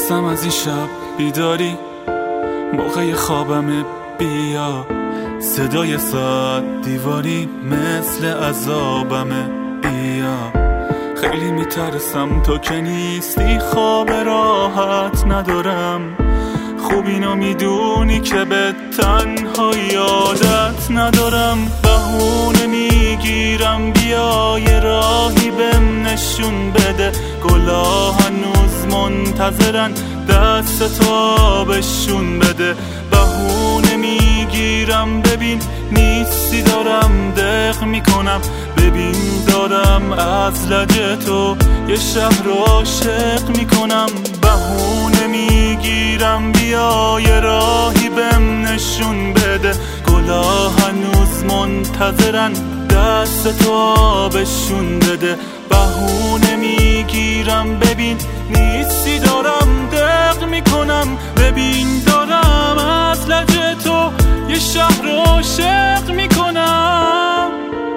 میترسم از این شب بیداری، موقع خوابم بیا، صدای ساعت دیواری مثل عذابمه بیا. خیلی میترسم تو که نیستی، خواب راحت ندارم، خوب اینو میدونی که به تنهایی عادت ندارم. بهونه میگیرم بیا یه راهی بهم نشون بده، گلا هنوز منتظرن دست تو آبشون بده. بهونه میگیرم ببین نیستی، دارم دق میکنم، ببین دارم از لجه تو یه شهر رو عاشق میکنم. بهونه میگیرم بیا یه راهی بهم نشون بده، گلا هنوز منتظرن دست تو آبشون بده. بهونه میگیرم ببین نیستی، دارم دق میکنم، ببین دارم از لجه تو یه شهر رو عاشق میکنم.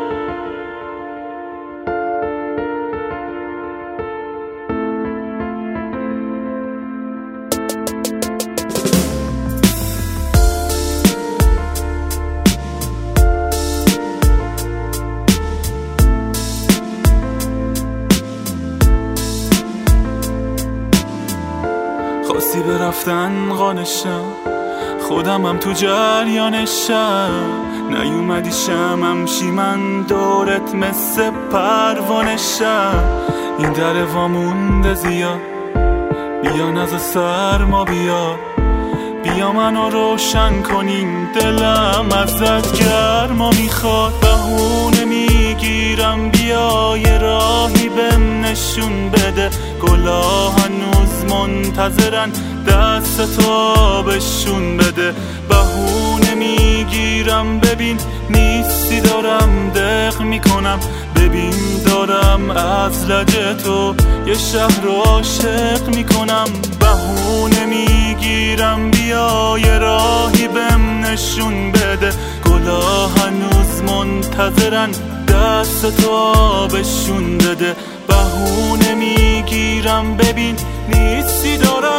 خواستی برفتن قانشم، خودمم تو جریانشم، نیومدی شمم شی من دورت مثل پروانشم. این در وامونده زیاد، بیا نز سرما بیا، بیا منو روشن کنین، دلم ازت گرما میخواد. بهونه میگیرم بیا یه راهی بهم نشون بده، گلا هنوز منتظرن دست تو آبشون بده. بهونه میگیرم ببین نیستی، دارم دق میکنم، ببین دارم از لجه تو یه شهر رو عاشق میکنم. بهونه میگیرم بیا یه راهی بهم نشون بده، گلا هنوز منتظرن دست تو آبشون بده. بهونه میگیرم ببین نیستی، دارم